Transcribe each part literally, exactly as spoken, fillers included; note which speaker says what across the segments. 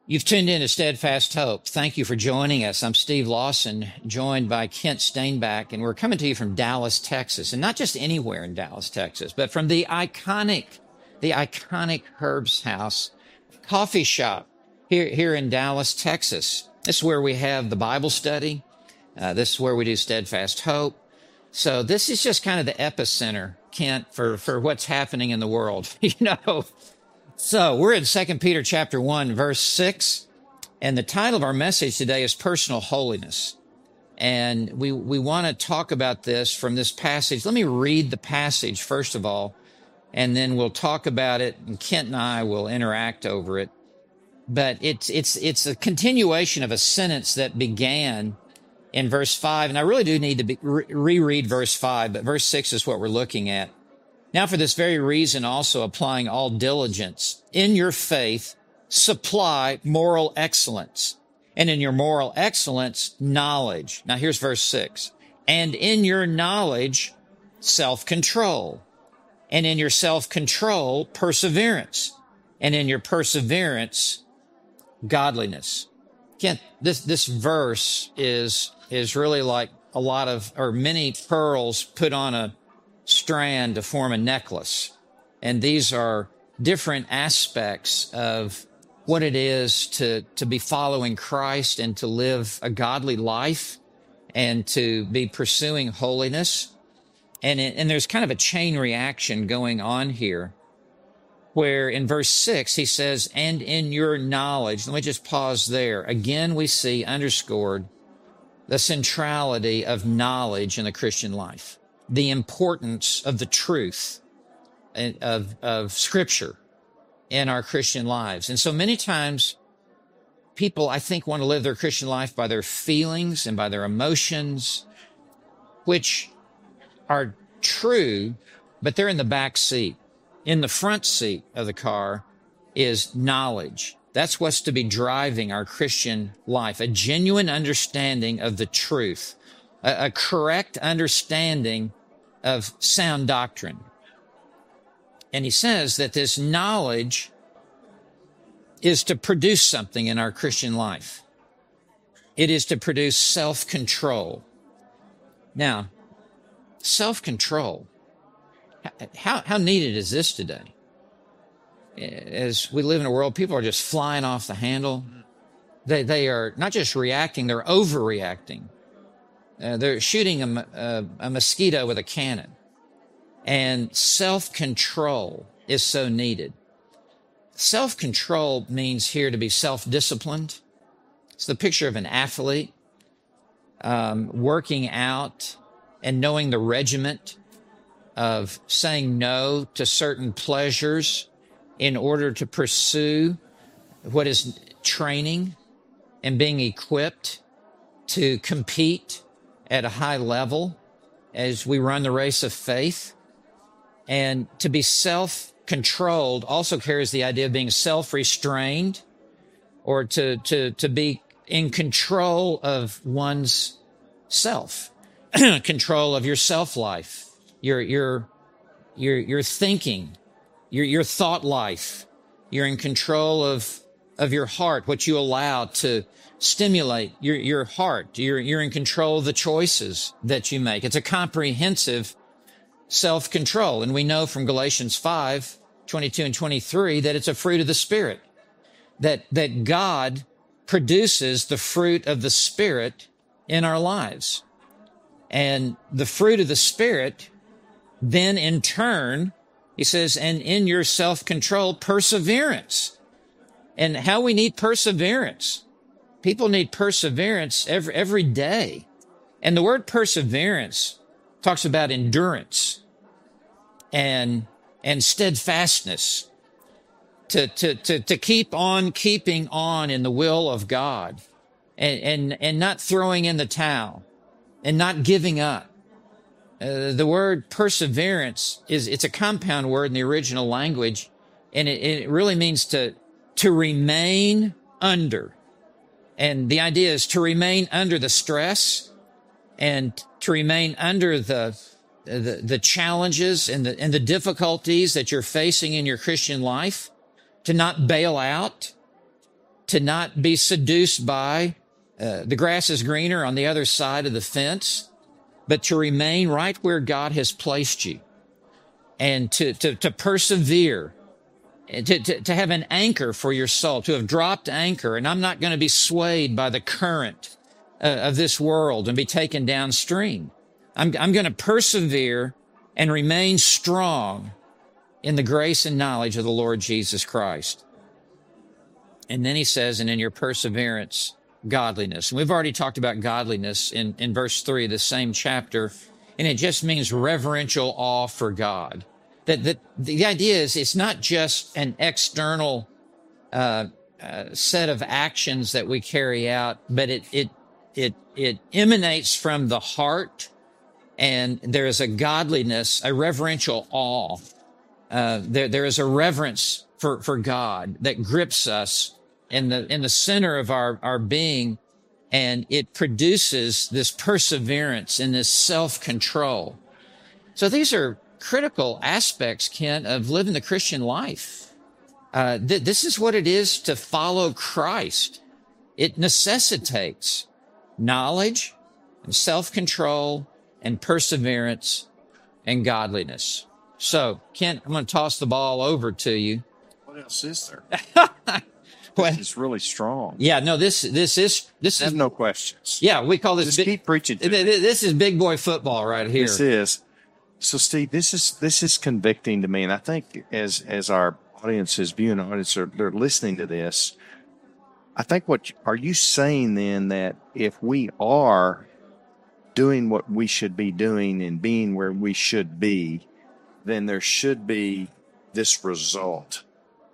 Speaker 1: You've tuned in to Steadfast Hope. Thank you for joining us. I'm Steve Lawson, joined by Kent Stainback, and we're coming to you from Dallas, Texas, and not just anywhere in Dallas, Texas, but from the iconic, the iconic Herb's House coffee shop here, here in Dallas, Texas. This is where we have the Bible study. Uh, this is where we do Steadfast Hope. So this is just kind of the epicenter, Kent, for, for what's happening in the world, you know. So we're in Second Peter chapter one, verse six, and the title of our message today is Personal Holiness. And we, we want to talk about this from this passage. Let me read the passage first of all, and then we'll talk about it, and Kent and I will interact over it. But it's, it's, it's a continuation of a sentence that began in verse five, and I really do need to be, re- reread verse five, but verse six is what we're looking at. Now, for this very reason, also applying all diligence in your faith, supply moral excellence. And in your moral excellence, knowledge. Now, here's verse six. And in your knowledge, self-control. And in your self-control, perseverance. And in your perseverance, godliness. Again, this, this verse is, is really like a lot of, or many pearls put on a strand to form a necklace. And these are different aspects of what it is to, to be following Christ and to live a godly life and to be pursuing holiness. And, it, and there's kind of a chain reaction going on here where in verse six, he says, and in your knowledge. Let me just pause there. Again, we see underscored the centrality of knowledge in the Christian life. The importance of the truth of, of Scripture in our Christian lives. And so many times people, I think, want to live their Christian life by their feelings and by their emotions, which are true, but they're in the back seat. In the front seat of the car is knowledge. That's what's to be driving our Christian life, a genuine understanding of the truth. A, a correct understanding of sound doctrine. And he says that this knowledge is to produce something in our Christian life. It is to produce self-control. Now, self-control, how, how needed is this today? As we live in a world, people are just flying off the handle. They, they are not just reacting, they're overreacting. Uh, they're shooting a, a, a mosquito with a cannon. And self-control is so needed. Self-control means here to be self-disciplined. It's the picture of an athlete um, working out and knowing the regiment of saying no to certain pleasures in order to pursue what is training and being equipped to compete at a high level as we run the race of faith. And to be self-controlled also carries the idea of being self-restrained, or to, to, to be in control of one's self, control of your self-life, your, your, your, your thinking, your, your thought life. You're in control of, of your heart, what you allow to stimulate your, your heart. You're, you're in control of the choices that you make. It's a comprehensive self-control. And we know from Galatians five, twenty-two and twenty-three that it's a fruit of the Spirit, that, that God produces the fruit of the Spirit in our lives. And the fruit of the Spirit then in turn, he says, and in your self-control, perseverance. And how we need perseverance. People need perseverance every, every day. And the word perseverance talks about endurance and, and steadfastness. To, to, to, to keep on keeping on in the will of God and, and, and not throwing in the towel and not giving up. Uh, the word perseverance is, it's a compound word in the original language, and it, it really means to, to remain under. And the idea is to remain under the stress and to remain under the, the, the challenges and the, and the difficulties that you're facing in your Christian life, to not bail out, to not be seduced by uh, the grass is greener on the other side of the fence, but to remain right where God has placed you, and to, to, to persevere, and to, to, to have an anchor for your soul, to have dropped anchor. And I'm not going to be swayed by the current uh, of this world and be taken downstream. I'm, I'm going to persevere and remain strong in the grace and knowledge of the Lord Jesus Christ. And then he says, and in your perseverance, godliness. And we've already talked about godliness in, in verse three of the same chapter, and it just means reverential awe for God. That, that the idea is it's not just an external uh, uh, set of actions that we carry out, but it it it it emanates from the heart, and there is a godliness, a reverential awe. Uh, there there is a reverence for for God that grips us in the in the center of our our being, and it produces this perseverance and this self-control. So these are critical aspects, Ken, of living the Christian life. Uh, th- this is what it is to follow Christ. It necessitates knowledge and self-control and perseverance and godliness. So, Ken, I'm going to toss the ball over to you.
Speaker 2: What else is there?
Speaker 1: Well,
Speaker 2: This is really strong.
Speaker 1: yeah, no, this this is this
Speaker 2: I have
Speaker 1: is
Speaker 2: no questions.
Speaker 1: yeah, we call this
Speaker 2: Just
Speaker 1: big,
Speaker 2: keep preaching to
Speaker 1: th-
Speaker 2: me.
Speaker 1: th- this is big boy football right here.
Speaker 2: This is. So, Steve, this is this is convicting to me, and I think as as our audience is viewing audience are they're listening to this, I think what are you saying then that if we are doing what we should be doing and being where we should be, then there should be this result.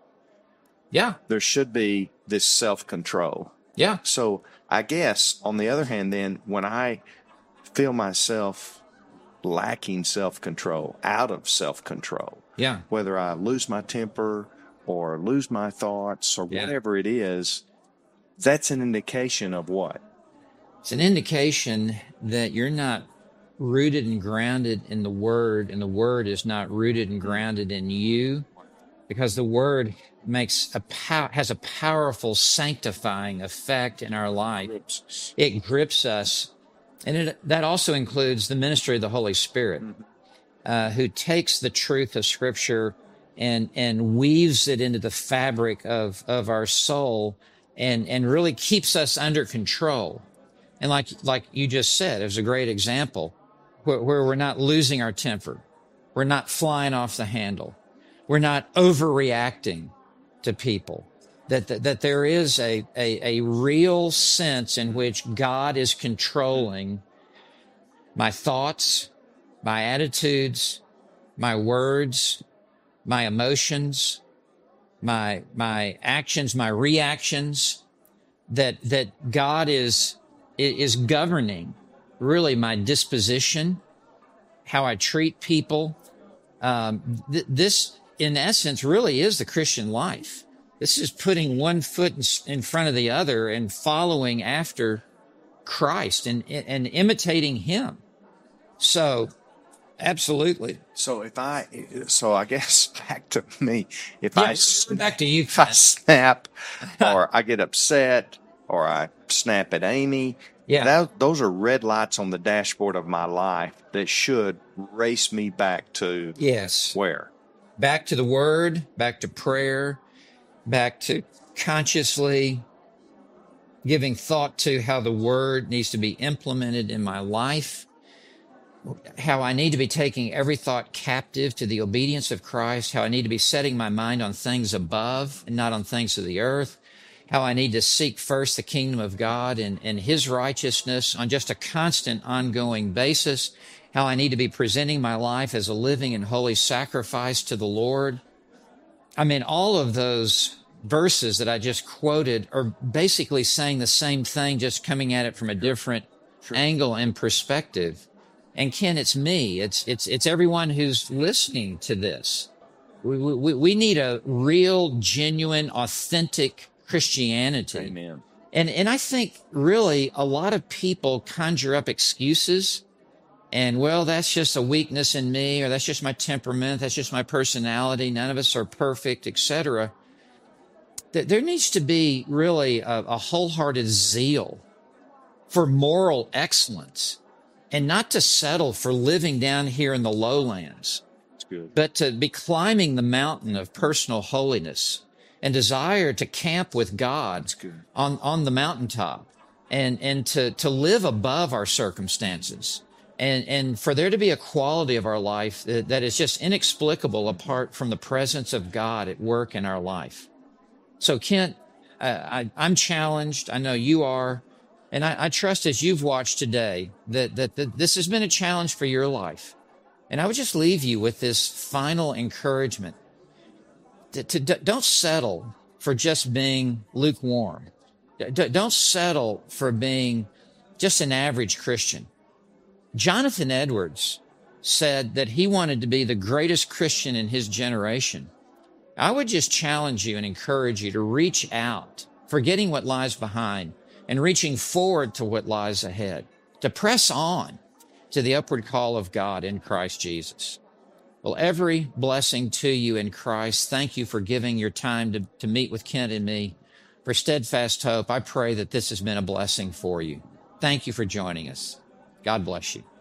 Speaker 1: Yeah,
Speaker 2: There should be this self-control.
Speaker 1: yeah,
Speaker 2: So I guess on the other hand, then when I feel myself lacking self-control, out of self-control,
Speaker 1: yeah,
Speaker 2: whether I lose my temper or lose my thoughts or
Speaker 1: Yeah.
Speaker 2: whatever it is, that's an indication of what?
Speaker 1: it's an indication that you're not rooted and grounded in the Word, and the Word is not rooted and grounded in you, because the Word makes a pow- has a powerful sanctifying effect in our life. It grips us, and it, that also includes the ministry of the Holy Spirit, uh, who takes the truth of Scripture and and weaves it into the fabric of of our soul, and and really keeps us under control. And like like you just said, it was a great example where, where we're not losing our temper, we're not flying off the handle, we're not overreacting to people. That, that, that there is a, a, a real sense in which God is controlling my thoughts, my attitudes, my words, my emotions, my, my actions, my reactions, that, that God is, is governing really my disposition, how I treat people. Um, th- this, in essence, really is the Christian life. This is putting one foot in, in front of the other and following after Christ and, and imitating Him. So, absolutely.
Speaker 2: So if I, so I guess back to me, if
Speaker 1: Yeah,
Speaker 2: I,
Speaker 1: we're back to you.
Speaker 2: if I snap or I get upset or I snap at Amy,
Speaker 1: Yeah.
Speaker 2: that, those are red lights on the dashboard of my life that should race me back to
Speaker 1: Yes.
Speaker 2: where?
Speaker 1: Back to the Word, back to prayer, back to consciously giving thought to how the Word needs to be implemented in my life, how I need to be taking every thought captive to the obedience of Christ, how I need to be setting my mind on things above and not on things of the earth, how I need to seek first the kingdom of God and, and His righteousness on just a constant, ongoing basis, how I need to be presenting my life as a living and holy sacrifice to the Lord. I mean, all of those verses that I just quoted are basically saying the same thing, just coming at it from a different angle and perspective. And Ken, it's me. It's it's it's everyone who's listening to this. We we we need a real, genuine, authentic Christianity.
Speaker 2: Amen.
Speaker 1: And and I think really a lot of people conjure up excuses. And, well, that's just a weakness in me, or that's just my temperament, that's just my personality, none of us are perfect, et cetera. that there needs to be really a, a wholehearted zeal for moral excellence and not to settle for living down here in the lowlands,
Speaker 2: That's good.
Speaker 1: but to be climbing the mountain of personal holiness and desire to camp with God
Speaker 2: That's good.
Speaker 1: on, on the mountaintop and, and to, to live above our circumstances. And, and for there to be a quality of our life that, that is just inexplicable apart from the presence of God at work in our life. So, Kent, uh, I, I'm challenged. I know you are. And I, I trust as you've watched today that, that, that this has been a challenge for your life. And I would just leave you with this final encouragement to, to don't settle for just being lukewarm. D- don't settle for being just an average Christian. Jonathan Edwards said that he wanted to be the greatest Christian in his generation. I would just challenge you and encourage you to reach out, forgetting what lies behind and reaching forward to what lies ahead, to press on to the upward call of God in Christ Jesus. Well, every blessing to you in Christ. Thank you for giving your time to, to meet with Kent and me. For Steadfast Hope, I pray that this has been a blessing for you. Thank you for joining us. God bless you.